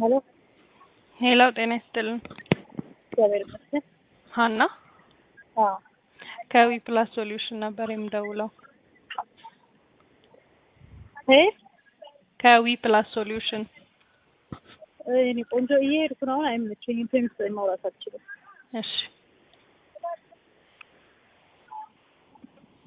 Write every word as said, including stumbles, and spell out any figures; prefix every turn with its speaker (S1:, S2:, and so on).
S1: ሄሎ
S2: ሄሎ ጤና ይስጥልን።
S1: እግዚአብሔር ይመስገን።
S2: ሀና
S1: አዎ
S2: ከዊ ፕላስ ሶሉሽን ነበር የምደውለው።
S1: እ
S2: ከዊ ፕላስ ሶሉሽን
S1: እኔ ቆንጆ እየሄድኩ ነው። አሁን አይመቸኝም። ቴንስ ማውራት አልችልም።
S2: እሺ